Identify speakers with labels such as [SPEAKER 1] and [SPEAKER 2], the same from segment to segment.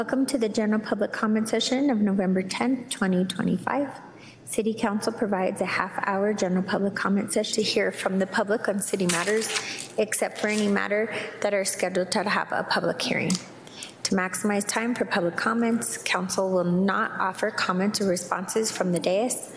[SPEAKER 1] Welcome to the general public comment session of November 10th, 2025. City Council provides a half-hour general public comment session to hear from the public on city matters, except for any matter that are scheduled to have a public hearing. To maximize time for public comments, Council will not offer comments or responses from the dais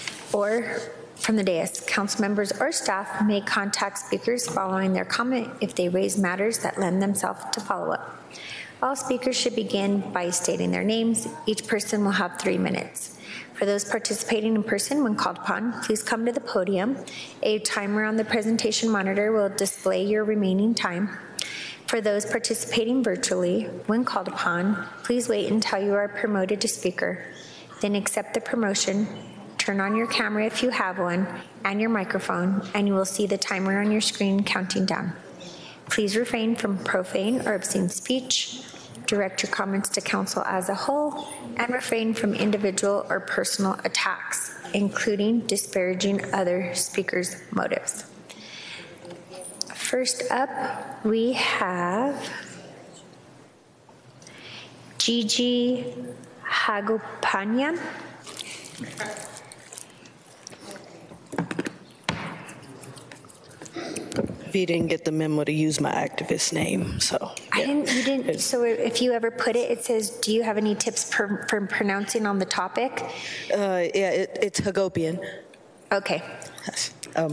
[SPEAKER 1] Council members or staff may contact speakers following their comment if they raise matters that lend themselves to follow-up. All speakers should begin by stating their names. Each person will have 3 minutes. For those participating in person, when called upon, please come to the podium. A timer on the presentation monitor will display your remaining time. For those participating virtually, when called upon, please wait until you are promoted to speaker. Then accept the promotion, turn on your camera if you have one, and your microphone, and you will see the timer on your screen counting down. Please refrain from profane or obscene speech, direct your comments to council as a whole, and refrain from individual or personal attacks, including disparaging other speakers' motives. First up, we have Gigi Hagopanian.
[SPEAKER 2] You didn't get the memo to use my activist name, so. Yeah.
[SPEAKER 1] You didn't, so if you ever put it, it says, do you have any tips for pronouncing on the topic?
[SPEAKER 2] Yeah, it's Hagopian.
[SPEAKER 1] Okay.
[SPEAKER 2] Yes.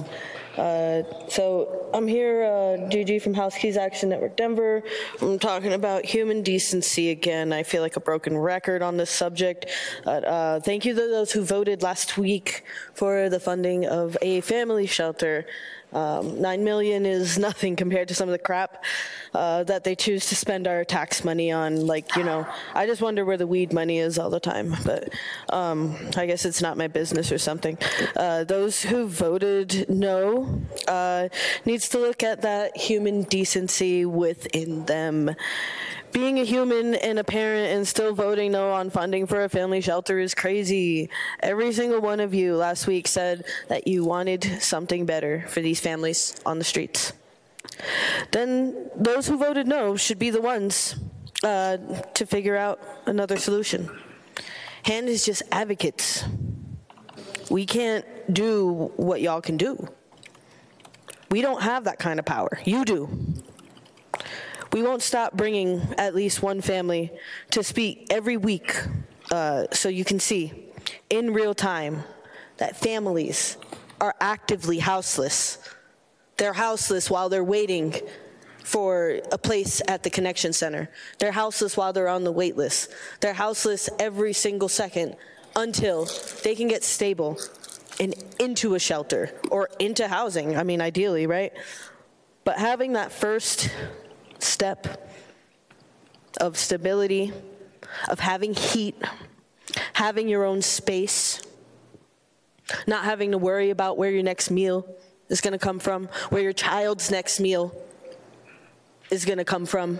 [SPEAKER 2] So I'm here, Gigi from House Keys Action Network Denver. I'm talking about human decency again. I feel like a broken record on this subject. Thank you to those who voted last week for the funding of a family shelter. $9 million is nothing compared to some of the crap that they choose to spend our tax money on. Like, you know, I just wonder where the weed money is all the time, but I guess it's not my business or something. Those who voted no needs to look at that human decency within them. Being a human and a parent and still voting no on funding for a family shelter is crazy. Every single one of you last week said that you wanted something better for these families on the streets. Then those who voted no should be the ones to figure out another solution. HAND is just advocates. We can't do what y'all can do. We don't have that kind of power. You do. We won't stop bringing at least one family to speak every week so you can see in real time that families are actively houseless. They're houseless while they're waiting for a place at the Connection Center. They're houseless while they're on the wait list. They're houseless every single second until they can get stable and into a shelter or into housing. I mean, ideally, right? But having that first step of stability, of having heat, having your own space, not having to worry about where your next meal is going to come from, where your child's next meal is going to come from.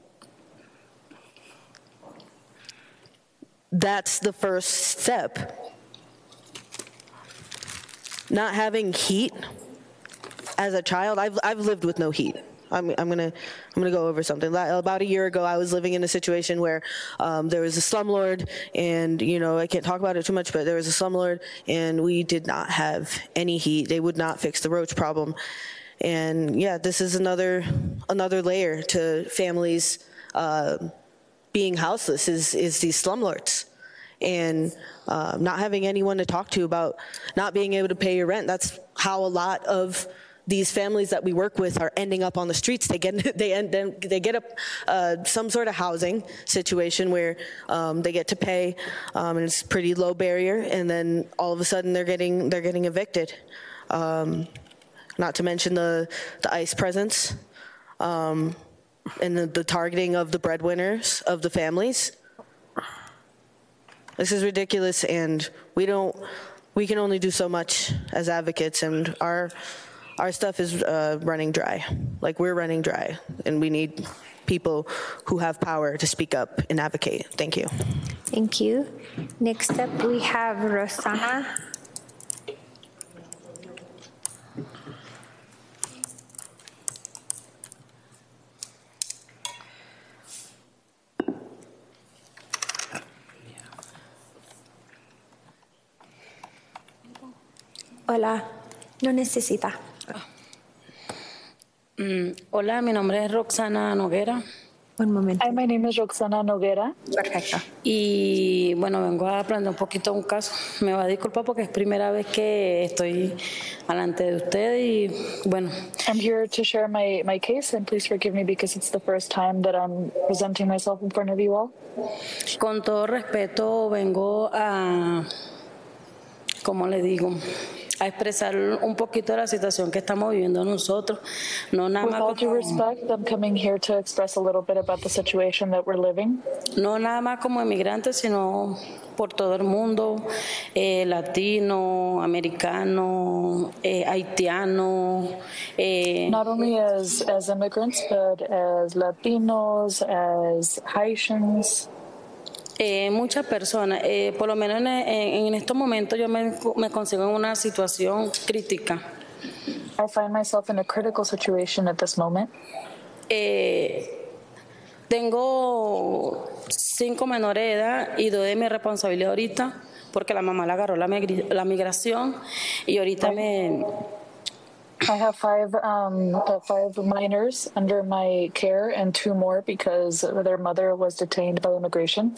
[SPEAKER 2] That's the first step. Not having heat as a child, I've lived with no heat. I'm gonna go over something. About a year ago, I was living in a situation where there was a slumlord, and I can't talk about it too much, but there was a slumlord, and we did not have any heat. They would not fix the roach problem, and yeah, this is another layer to families being houseless is these slumlords, and not having anyone to talk to about not being able to pay your rent. That's how a lot of these families that we work with are ending up on the streets. They get some sort of housing situation where they get to pay, and it's a pretty low barrier, and then all of a sudden they're getting evicted. Not to mention the ICE presence and the targeting of the breadwinners of the families. This is ridiculous, and we can only do so much as advocates, and our stuff is running dry. Like, we're running dry, and we need people who have power to speak up and advocate. Thank you.
[SPEAKER 1] Thank you. Next up, we have Rosanna. Hola, no necesita.
[SPEAKER 3] Hola, mi nombre es Roxana Noguera
[SPEAKER 1] Un momento.
[SPEAKER 4] Hi, my name is Roxana Noguera.
[SPEAKER 1] Perfecto.
[SPEAKER 3] y bueno, vengo a plantear un poquito un caso. Me va a disculpar porque es primera vez que estoy delante de usted y bueno,
[SPEAKER 4] I'm here to share my case, and please forgive me because it's the first time that I'm presenting myself in front of you all.
[SPEAKER 3] con todo respeto vengo a, ¿cómo le digo? A expresar un poquito de la situación que estamos viviendo nosotros, no nada
[SPEAKER 4] With
[SPEAKER 3] más
[SPEAKER 4] all due
[SPEAKER 3] como,
[SPEAKER 4] respect, I'm coming here to express a little bit about the situation that we're living.
[SPEAKER 3] no nada más como emigrantes, sino por todo el mundo, latino, americano, haitiano,
[SPEAKER 4] Not only as immigrants, but as Latinos, as Haitians.
[SPEAKER 3] Muchas personas, por lo menos en estos momentos yo me consigo en una situación crítica.
[SPEAKER 4] I find myself in a critical situation at this moment.
[SPEAKER 3] Tengo 5 menores de edad y 2 de mi responsabilidad ahorita, porque la mamá la agarró la migración y ahorita
[SPEAKER 4] I have five minors under my care and 2 more because their mother was detained by immigration.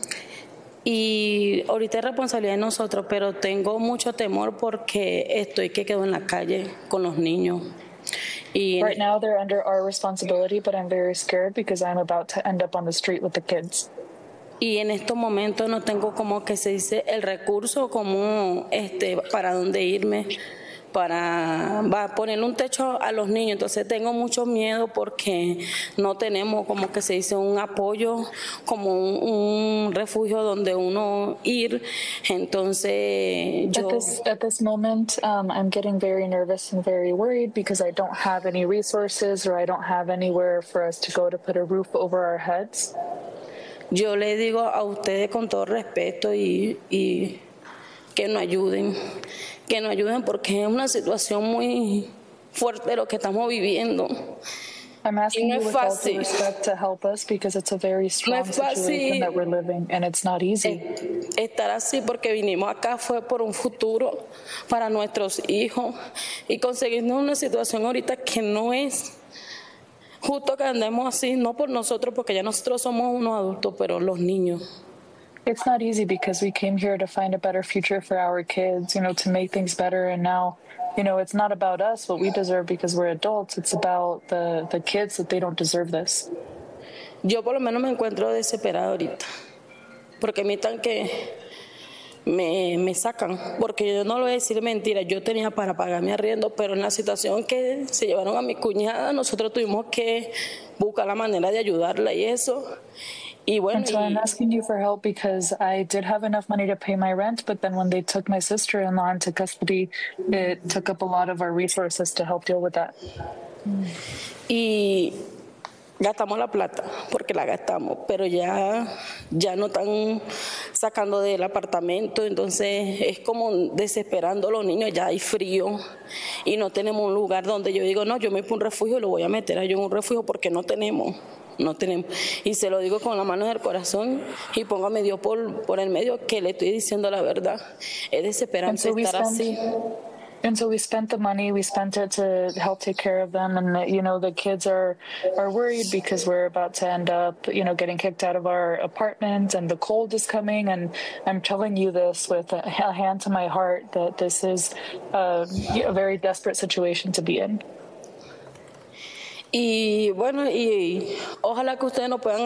[SPEAKER 3] y ahorita es responsabilidad de nosotros, pero tengo mucho temor porque estoy que quedo en la calle con los niños. Y
[SPEAKER 4] Right now, they're under our responsibility, but I'm very scared because I'm about to end up on the street with the kids.
[SPEAKER 3] Y en estos momentos no tengo como que se dice el recurso como para dónde irme, para ponerle un techo a los niños. Entonces tengo mucho miedo porque no tenemos como que se dice un apoyo, como un refugio donde uno ir. Entonces yo...
[SPEAKER 4] At this moment, I'm getting very nervous and very worried because I don't have any resources or I don't have anywhere for us to go to put a roof over our heads.
[SPEAKER 3] Yo le digo a ustedes con todo respeto y que nos ayuden porque es una situación muy fuerte lo que estamos viviendo.
[SPEAKER 4] I'm asking
[SPEAKER 3] no
[SPEAKER 4] you
[SPEAKER 3] es
[SPEAKER 4] with all due
[SPEAKER 3] fácil.
[SPEAKER 4] respect to help us because it's a very strong situation that we're living and it's not easy.
[SPEAKER 3] Estar así porque vinimos acá fue por un futuro para nuestros hijos y conseguirnos una situación ahorita que no es justo que andemos así, no por nosotros porque ya nosotros somos unos adultos, pero los niños.
[SPEAKER 4] It's not easy because we came here to find a better future for our kids, to make things better. And now, it's not about us, what we deserve because we're adults. It's about the kids that they don't deserve this.
[SPEAKER 3] Yo por lo menos me encuentro desesperada ahorita, porque a mí tan que me sacan, porque yo no le voy a decir mentira, yo tenía para pagar mi arriendo, pero en la situación que se llevaron a mi cuñada, nosotros tuvimos que buscar la manera de ayudarla y eso. Y bueno,
[SPEAKER 4] And so I'm asking you for help because I did have enough money to pay my rent, but then when they took my sister-in-law into custody, it took up a lot of our resources to help deal with that.
[SPEAKER 3] y gastamos la plata, porque la gastamos, pero ya no están sacando del apartamento, entonces es como desesperando a los niños, ya hay frío y no tenemos un lugar donde yo digo, no, yo me voy a un refugio y lo voy a meter a yo en un refugio porque no tenemos. Y se lo digo con la mano en el corazón y póngame Dios por el medio que le estoy diciendo la verdad. Es desesperante estar así.
[SPEAKER 4] And so we spent the money, we spent it to help take care of them. And, the kids are worried because we're about to end up, getting kicked out of our apartment and the cold is coming. And I'm telling you this with a hand to my heart that this is a very desperate situation to be in.
[SPEAKER 3] Y bueno, y ojalá que ustedes nos puedan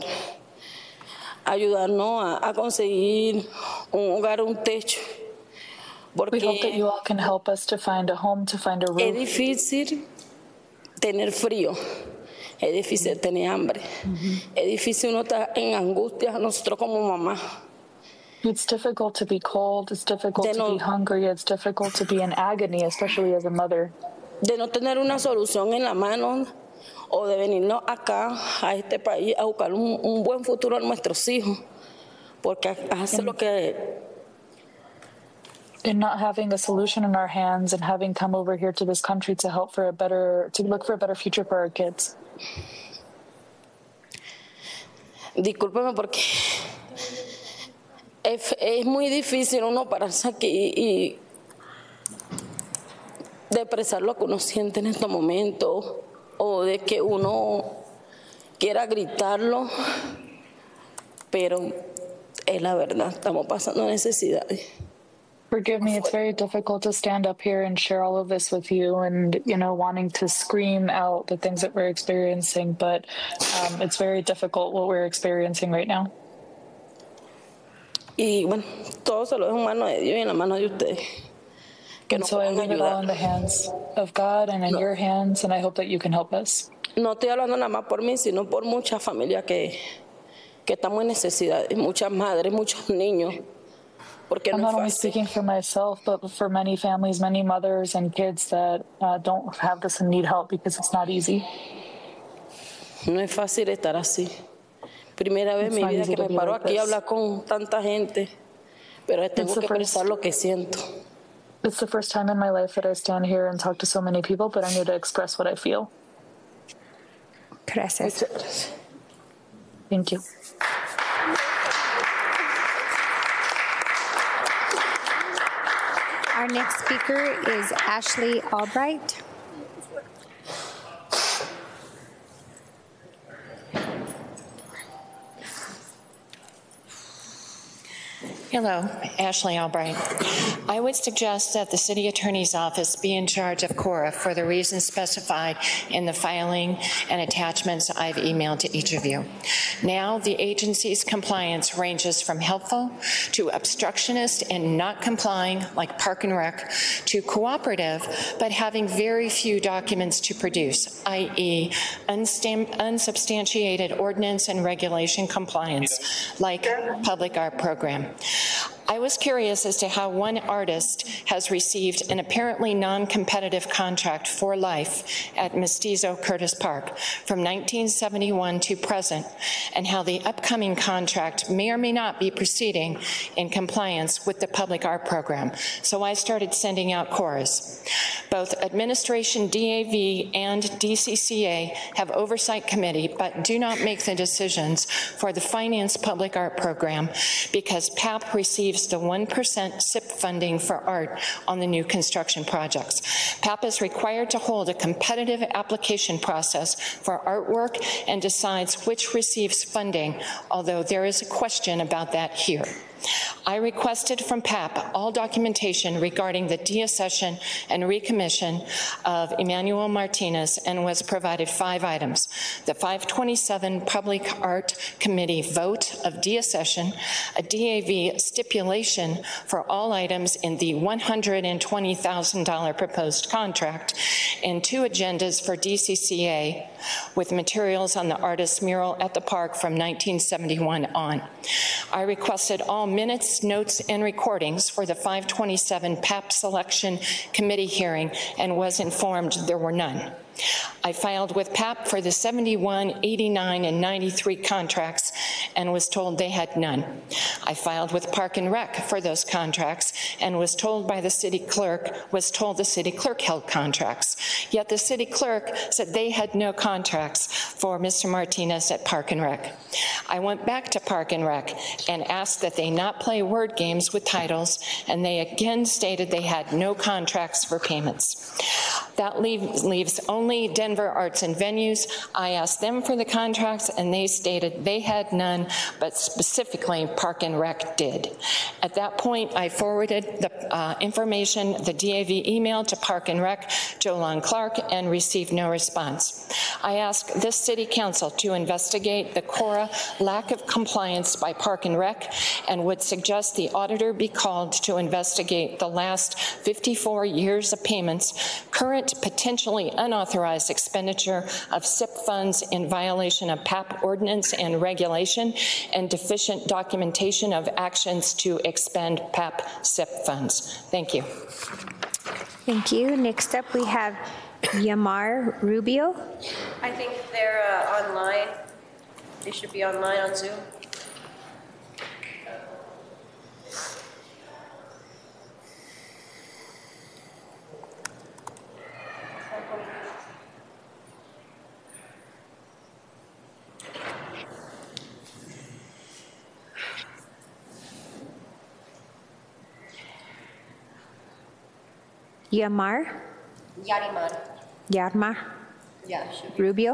[SPEAKER 3] ayudarnos a conseguir un hogar, un techo.
[SPEAKER 4] We hope that you all can help us to find a home, to find a roof.
[SPEAKER 3] Es difícil tener frío, es difícil tener hambre, es difícil uno estar en angustia, nosotros como mamá.
[SPEAKER 4] It's difficult to be cold, it's difficult to be hungry, it's difficult to be in agony, especially as a mother.
[SPEAKER 3] De no tener una solución en la mano o de venirnos acá a este país a buscar un buen futuro a nuestros hijos, porque hace lo que...
[SPEAKER 4] In not having a solution in our hands and having come over here to this country to look for a better future for our kids.
[SPEAKER 3] Discúlpeme porque es muy difícil uno pararse aquí y de expresar lo que uno siente en estos momentos o de que uno quiera gritarlo, pero es la verdad, estamos pasando necesidades.
[SPEAKER 4] Forgive me, it's very difficult to stand up here and share all of this with you and, you know, wanting to scream out the things that we're experiencing, but it's very difficult what we're experiencing right now.
[SPEAKER 3] Y bueno, todo se lo dejo en manos de Dios y en la mano de ustedes. Que
[SPEAKER 4] And
[SPEAKER 3] nos
[SPEAKER 4] so I
[SPEAKER 3] puedan
[SPEAKER 4] leave it all in the
[SPEAKER 3] ayudar.
[SPEAKER 4] hands of God and in your hands, and I hope that you can help us.
[SPEAKER 3] No estoy hablando nada más por mí, sino por muchas familias que estamos en necesidad, muchas madres, muchos niños. Porque
[SPEAKER 4] I'm
[SPEAKER 3] no es
[SPEAKER 4] not only
[SPEAKER 3] fácil.
[SPEAKER 4] speaking for myself, but for many families, many mothers and kids that don't have this and need help because it's not easy.
[SPEAKER 3] No es fácil estar así. Primera vez en
[SPEAKER 4] It's
[SPEAKER 3] mi
[SPEAKER 4] not
[SPEAKER 3] vida
[SPEAKER 4] easy
[SPEAKER 3] que
[SPEAKER 4] to
[SPEAKER 3] me
[SPEAKER 4] be
[SPEAKER 3] paro
[SPEAKER 4] like
[SPEAKER 3] aquí a
[SPEAKER 4] this.
[SPEAKER 3] hablar con tanta gente, pero tengo
[SPEAKER 4] the
[SPEAKER 3] que expresar
[SPEAKER 4] first-
[SPEAKER 3] lo que siento.
[SPEAKER 4] It's the first time in my life that I stand here and talk to so many people, but I need to express what I feel.
[SPEAKER 1] Gracias.
[SPEAKER 3] Muchas gracias.
[SPEAKER 4] Thank you.
[SPEAKER 1] Our next speaker is Ashley Albright.
[SPEAKER 5] Hello, Ashley Albright. I would suggest that the City Attorney's Office be in charge of CORA for the reasons specified in the filing and attachments I've emailed to each of you. Now, the agency's compliance ranges from helpful to obstructionist and not complying, like Park and Rec, to cooperative, but having very few documents to produce, i.e. unsubstantiated ordinance and regulation compliance, like Public Art Program. I was curious as to how one artist has received an apparently non-competitive contract for life at Mestizo Curtis Park from 1971 to present, and how the upcoming contract may or may not be proceeding in compliance with the Public Art Program. So I started sending out CORAs. Both Administration DAV and DCCA have oversight committee, but do not make the decisions for the Finance Public Art Program because PAP receives the 1% SIP funding for art on the new construction projects. PAP is required to hold a competitive application process for artwork and decides which receives funding, although there is a question about that here. I requested from PAP all documentation regarding the deaccession and recommission of Emmanuel Martinez and was provided 5 items. The 527 Public Art Committee vote of deaccession, a DAV stipulation for all items in the $120,000 proposed contract, and 2 agendas for DCCA with materials on the artist's mural at the park from 1971 on. I requested all minutes, notes, and recordings for the 527 PAP Selection Committee hearing and was informed there were none. I filed with PAP for the 71, 89, and 93 contracts and was told they had none. I filed with Park and Rec for those contracts and was told the city clerk held contracts. Yet the city clerk said they had no contracts for Mr. Martinez at Park and Rec. I went back to Park and Rec and asked that they not play word games with titles, and they again stated they had no contracts for payments. That leaves only Denver Arts and Venues. I asked them for the contracts, and they stated they had none, but specifically Park and Rec did. At that point, I forwarded the information, the DAV email to Park and Rec, Jolon Clark, and received no response. I asked this City Council to investigate the CORA lack of compliance by Park and Rec and would suggest the auditor be called to investigate the last 54 years of payments, current potentially unauthorized expenditure of SIP funds in violation of PAP ordinance and regulation, and deficient documentation of actions to expend PAP SIP funds. Thank you.
[SPEAKER 1] Thank you. Next up, we have Yamar Rubio.
[SPEAKER 6] I think they're online. They should be online on Zoom.
[SPEAKER 1] Yamar?
[SPEAKER 6] Yarimar.
[SPEAKER 1] Yarmar
[SPEAKER 6] Yeah, should be.
[SPEAKER 1] Rubio.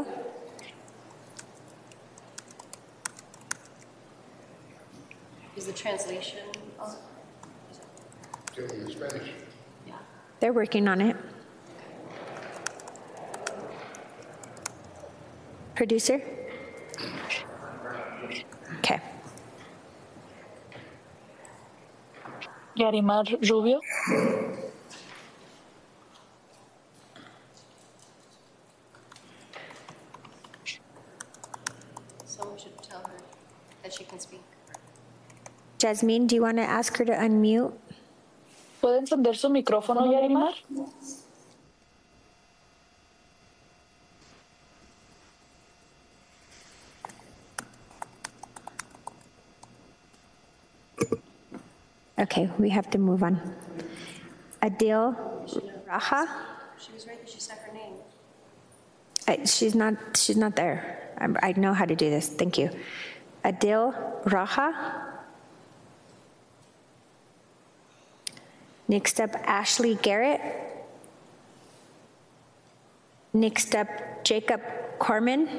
[SPEAKER 6] Is the translation on?
[SPEAKER 1] They're working on it. Producer? Okay.
[SPEAKER 4] Yarimar Rubio.
[SPEAKER 6] Someone should tell her that she can speak.
[SPEAKER 1] Jasmine, do you want to ask her to unmute?
[SPEAKER 4] ¿Puede encender su micrófono, Yarimar?
[SPEAKER 1] Okay, we have to move on. Adil Raha?
[SPEAKER 6] She was right, she said her name.
[SPEAKER 1] She's not there. I know how to do this. Thank you. Adil Raha. Next up, Ashley Garrett. Next up, Jacob Corman.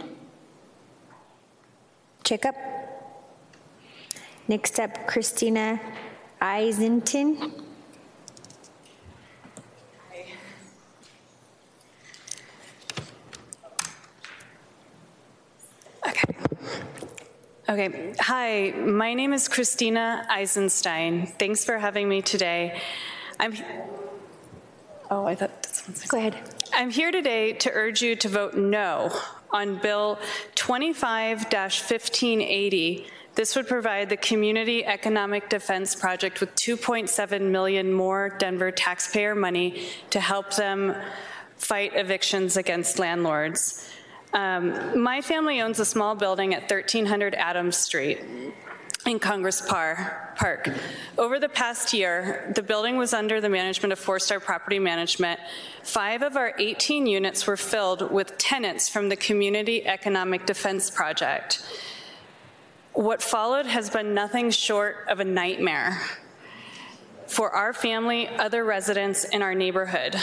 [SPEAKER 1] Jacob. Next up, Christina Eisenton.
[SPEAKER 7] Okay. Hi, my name is Christina Eisenstein. Thanks for having me today. I thought this one's...
[SPEAKER 1] Go ahead.
[SPEAKER 7] I'm here today to urge you to vote no on Bill 25-1580. This would provide the Community Economic Defense Project with $2.7 million more Denver taxpayer money to help them fight evictions against landlords. My family owns a small building at 1300 Adams Street in Congress Park. Over the past year, the building was under the management of Four Star Property Management. 5 of our 18 units were filled with tenants from the Community Economic Defense Project. What followed has been nothing short of a nightmare for our family, other residents in our neighborhood.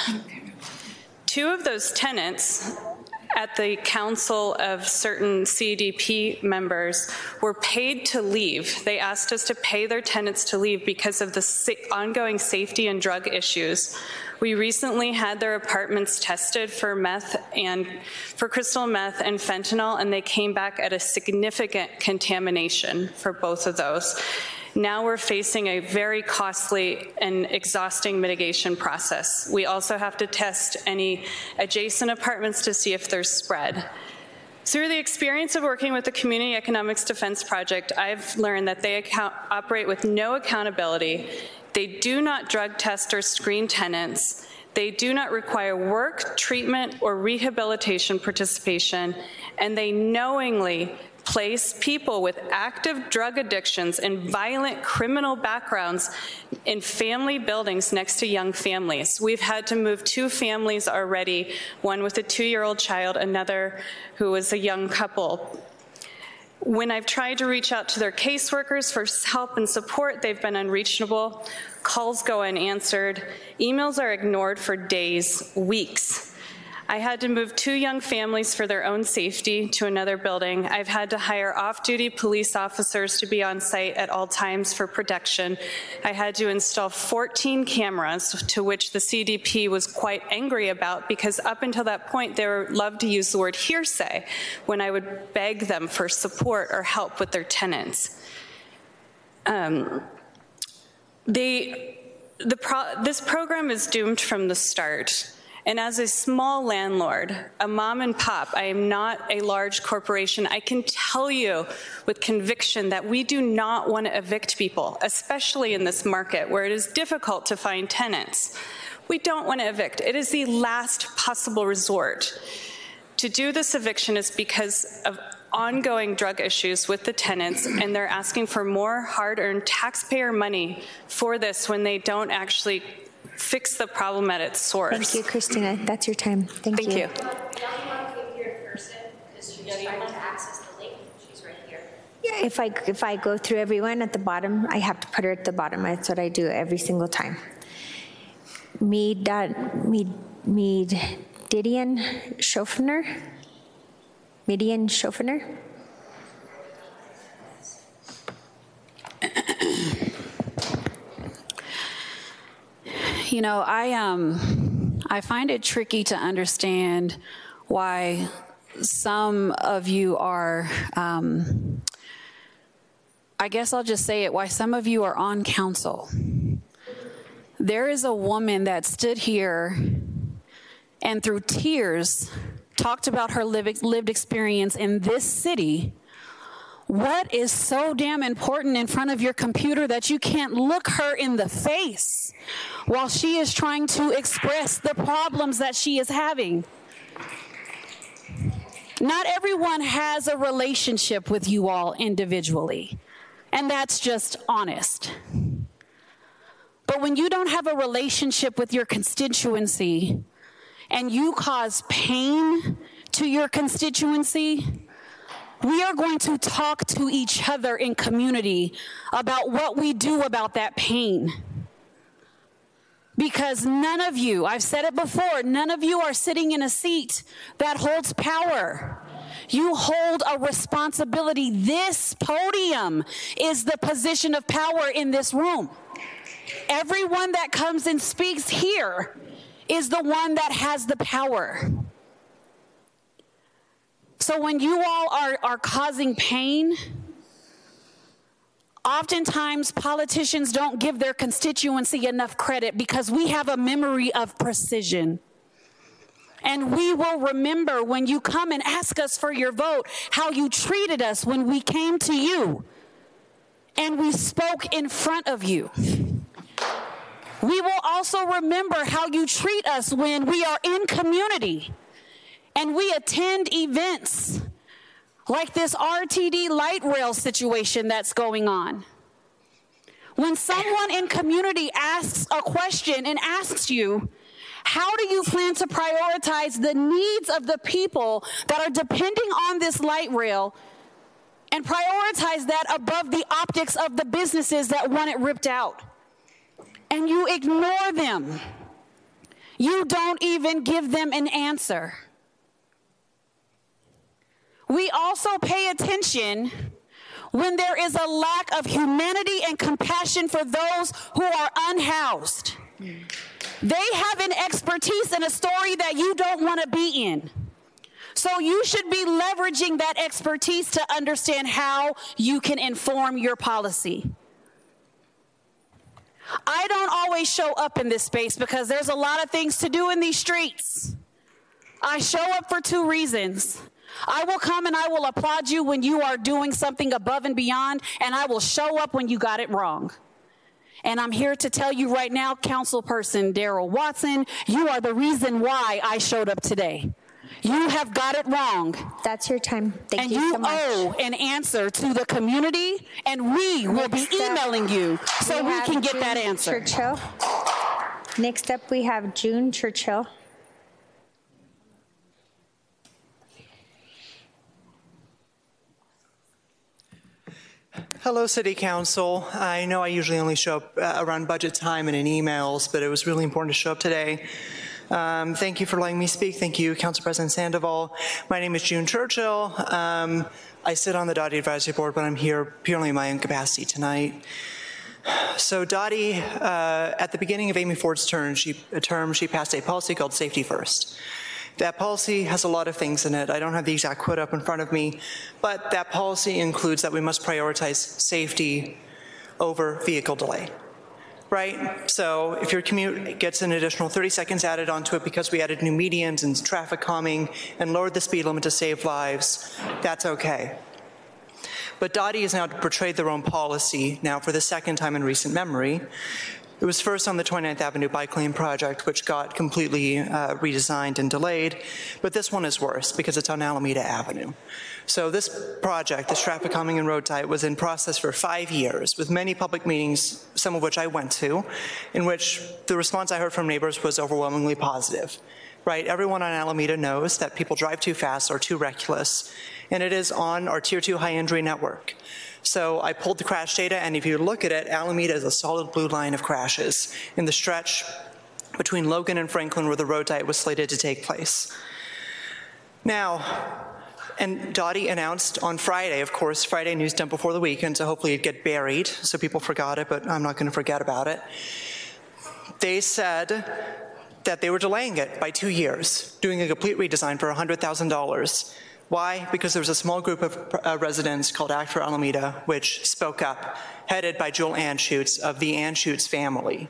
[SPEAKER 7] 2 of those tenants, at the council of certain CDP members, were paid to leave. They asked us to pay their tenants to leave because of the ongoing safety and drug issues. We recently had their apartments tested for crystal meth and fentanyl, and they came back at a significant contamination for both of those. Now we're facing a very costly and exhausting mitigation process. We also have to test any adjacent apartments to see if there's spread. Through the experience of working with the Community Economics Defense Project, I've learned that they operate with no accountability. They do not drug test or screen tenants. They do not require work, treatment, or rehabilitation participation, and they knowingly place people with active drug addictions and violent criminal backgrounds in family buildings next to young families. We've had to move 2 families already, one with a 2-year-old child, another who was a young couple. When I've tried to reach out to their caseworkers for help and support, they've been unreachable. Calls go unanswered. Emails are ignored for days, weeks. I had to move 2 young families for their own safety to another building. I've had to hire off-duty police officers to be on site at all times for protection. I had to install 14 cameras, to which the CDP was quite angry about, because up until that point, they loved to use the word hearsay when I would beg them for support or help with their tenants. This program is doomed from the start. And as a small landlord, a mom and pop, I am not a large corporation. I can tell you with conviction that we do not want to evict people, especially in this market where it is difficult to find tenants. We don't want to evict. It is the last possible resort. To do this eviction is because of ongoing drug issues with the tenants, and they're asking for more hard-earned taxpayer money for this when they don't actually fix the problem at its source.
[SPEAKER 1] Thank you, Christina. That's your time. Thank you.
[SPEAKER 6] Yarimar came here in person because she was trying to access the link. She's right here.
[SPEAKER 1] Yeah, if I go through everyone at the bottom, I have to put her at the bottom. That's what I do every single time. Midian Schofner.
[SPEAKER 8] You know, I find it tricky to understand why some of you are, I guess I'll just say it, why some of you are on council. There is a woman that stood here and through tears talked about her lived experience in this city. What is so damn important in front of your computer that you can't look her in the face while she is trying to express the problems that she is having? Not everyone has a relationship with you all individually, and that's just honest. But when you don't have a relationship with your constituency and you cause pain to your constituency, we are going to talk to each other in community about what we do about that pain. Because none of you, I've said it before, none of you are sitting in a seat that holds power. You hold a responsibility. This podium is the position of power in this room. Everyone that comes and speaks here is the one that has the power. So when you all are causing pain, oftentimes politicians don't give their constituency enough credit because we have a memory of precision. And we will remember when you come and ask us for your vote, how you treated us when we came to you and we spoke in front of you. We will also remember how you treat us when we are in community and we attend events like this RTD light rail situation that's going on. When someone in community asks a question and asks you, how do you plan to prioritize the needs of the people that are depending on this light rail and prioritize that above the optics of the businesses that want it ripped out? And you ignore them. You don't even give them an answer. We also pay attention when there is a lack of humanity and compassion for those who are unhoused. They have an expertise in a story that you don't want to be in. So you should be leveraging that expertise to understand how you can inform your policy. I don't always show up in this space because there's a lot of things to do in these streets. I show up for two reasons. I will come and I will applaud you when you are doing something above and beyond, and I will show up when you got it wrong. And I'm here to tell you right now, Councilperson Darrell Watson, you are the reason why I showed up today. You have got it wrong.
[SPEAKER 1] That's your time. Thank you so much.
[SPEAKER 8] And you owe an answer to the community, and we will be emailing you so we can get that answer.
[SPEAKER 1] Churchill. Next up, we have June Churchill.
[SPEAKER 9] Hello, City Council. I know I usually only show up around budget time and in emails, but it was really important to show up today. Thank you for letting me speak. Thank you, Council President Sandoval. My name is June Churchill. I sit on the Dottie Advisory Board, but I'm here purely in my own capacity tonight. So Dottie, at the beginning of Amy Ford's term, she passed a policy called Safety First. That policy has a lot of things in it. I don't have the exact quote up in front of me, but that policy includes that we must prioritize safety over vehicle delay. Right? So if your commute gets an additional 30 seconds added onto it because we added new medians and traffic calming and lowered the speed limit to save lives, that's okay. But Dottie has now portrayed their own policy now for the second time in recent memory. It was first on the 29th Avenue bike lane project, which got completely redesigned and delayed, but this one is worse because it's on Alameda Avenue. So this project, this traffic calming and road tie, was in process for 5 years with many public meetings, some of which I went to, in which the response I heard from neighbors was overwhelmingly positive. Right? Everyone on Alameda knows that people drive too fast or too reckless, and it is on our Tier 2 high injury network. So I pulled the crash data, and if you look at it, Alameda is a solid blue line of crashes in the stretch between Logan and Franklin where the road diet was slated to take place. Now, and Dottie announced on Friday, of course, Friday news done before the weekend, so hopefully it'd get buried, so people forgot it, but I'm not going to forget about it. They said that they were delaying it by 2 years, doing a complete redesign for $100,000. Why? Because there was a small group of residents called Act for Alameda, which spoke up, headed by Joel Anschutz of the Anschutz family.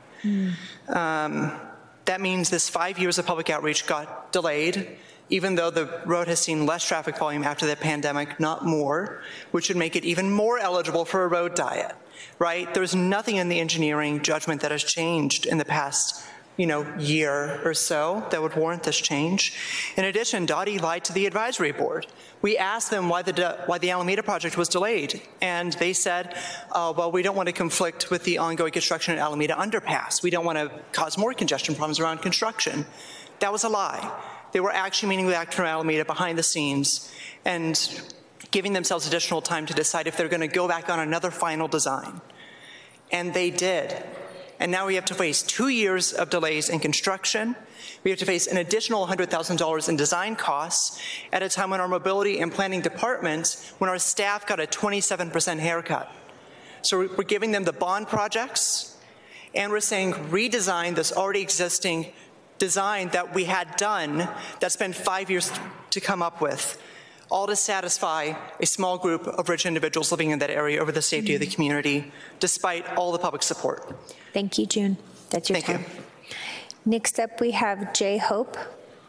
[SPEAKER 9] That means this 5 years of public outreach got delayed, even though the road has seen less traffic volume after the pandemic, not more, which should make it even more eligible for a road diet, right? There's nothing in the engineering judgment that has changed in the past year or so that would warrant this change. In addition, Dottie lied to the advisory board. We asked them why the Alameda project was delayed, and they said, well, we don't want to conflict with the ongoing construction at Alameda Underpass. We don't want to cause more congestion problems around construction. That was a lie. They were actually meeting with Act for Alameda behind the scenes and giving themselves additional time to decide if they're going to go back on another final design. And they did. And now we have to face 2 years of delays in construction. We have to face an additional $100,000 in design costs at a time when our mobility and planning department, when our staff got a 27% haircut. So we're giving them the bond projects, and we're saying redesign this already existing design that we had done that spent 5 years to come up with, all to satisfy a small group of rich individuals living in that area over the safety of the community, despite all the public support.
[SPEAKER 1] Thank you, June. That's your time.
[SPEAKER 9] Thank you.
[SPEAKER 1] Next up, we have Jay Hope.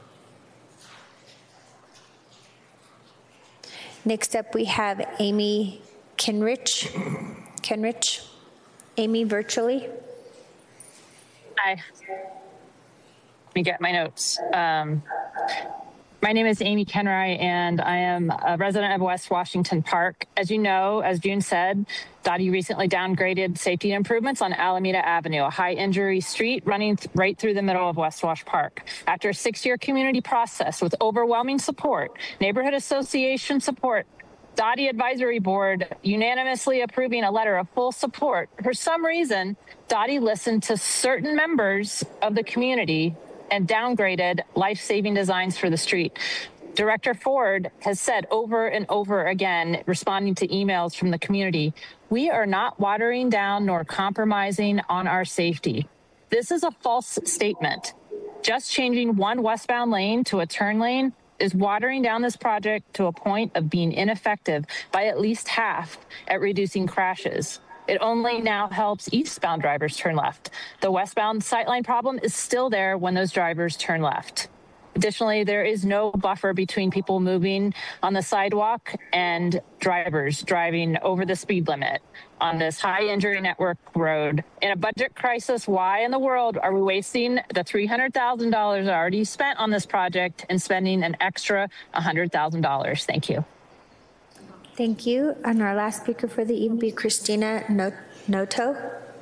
[SPEAKER 1] Next up, we have Amy Kenrich. Amy, virtually.
[SPEAKER 10] Hi. Let me get my notes. My name is Amy Kenry, and I am a resident of West Washington Park. As you know, as June said, Dottie recently downgraded safety improvements on Alameda Avenue, a high-injury street running right through the middle of West Wash Park. After a 6-year community process with overwhelming support, neighborhood association support, Dottie Advisory Board unanimously approving a letter of full support, for some reason, Dottie listened to certain members of the community and downgraded life-saving designs for the street. Director Ford has said over and over again, responding to emails from the community, we are not watering down nor compromising on our safety. This is a false statement. Just changing one westbound lane to a turn lane is watering down this project to a point of being ineffective by at least half at reducing crashes. It only now helps eastbound drivers turn left. The westbound sightline problem is still there when those drivers turn left. Additionally, there is no buffer between people moving on the sidewalk and drivers driving over the speed limit on this high injury network road. In a budget crisis, why in the world are we wasting the $300,000 already spent on this project and spending an extra $100,000? Thank you.
[SPEAKER 1] Thank you. And our last speaker for the evening will be Christina Noto.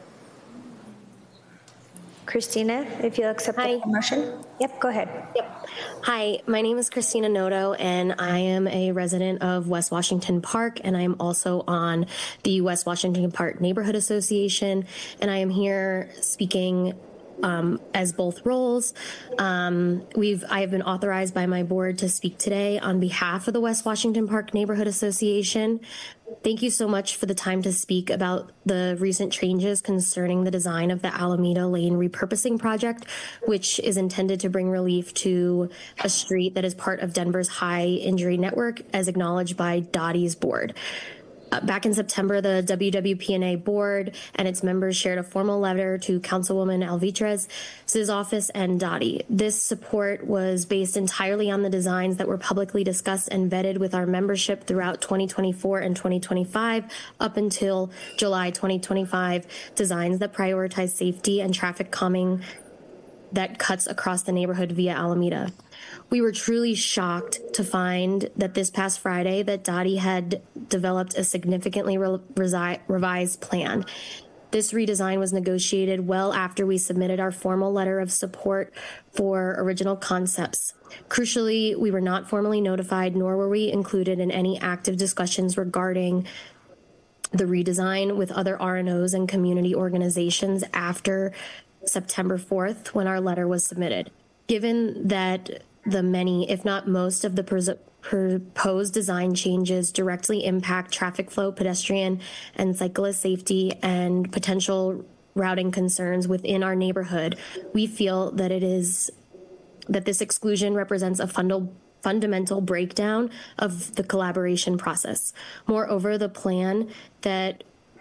[SPEAKER 1] Christina, if you'll accept the motion. Yep, go ahead.
[SPEAKER 11] Yep. Hi, my name is Christina Noto, and I am a resident of West Washington Park, and I am also on the West Washington Park Neighborhood Association, and I am here speaking as both roles. I have been authorized by my board to speak today on behalf of the West Washington Park Neighborhood Association. Thank you so much for the time to speak about the recent changes concerning the design of the Alameda Lane repurposing project, which is intended to bring relief to a street that is part of Denver's high injury network, as acknowledged by Dottie's board. Back in September, the WWPNA board and its members shared a formal letter to Councilwoman Alvitrez's office and Dottie. This support was based entirely on the designs that were publicly discussed and vetted with our membership throughout 2024 and 2025 up until July 2025, designs that prioritize safety and traffic calming that cuts across the neighborhood via Alameda. We were truly shocked to find that this past Friday that Dottie had developed a significantly revised plan. This redesign was negotiated well after we submitted our formal letter of support for original concepts. Crucially, we were not formally notified, nor were we included in any active discussions regarding the redesign with other RNOs and community organizations after September 4th when our letter was submitted. Given that the many, if not most, of the proposed design changes directly impact traffic flow, pedestrian and cyclist safety, and potential routing concerns within our neighborhood, we feel that this exclusion represents a fundamental breakdown of the collaboration process. Moreover, the plan that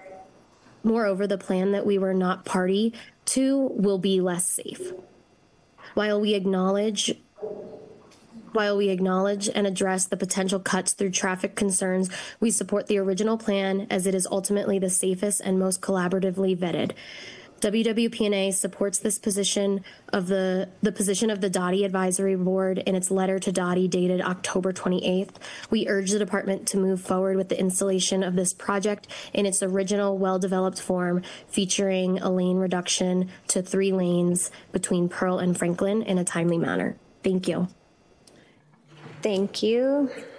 [SPEAKER 11] we were not party to will be less safe. While we acknowledge and address the potential cuts through traffic concerns, we support the original plan as it is ultimately the safest and most collaboratively vetted. WWP&A supports this position of the position of the Dottie Advisory Board in its letter to Dottie dated October 28th. We urge the department to move forward with the installation of this project in its original well-developed form, featuring a lane reduction to 3 lanes between Pearl and Franklin in a timely manner. Thank you.
[SPEAKER 1] Thank you.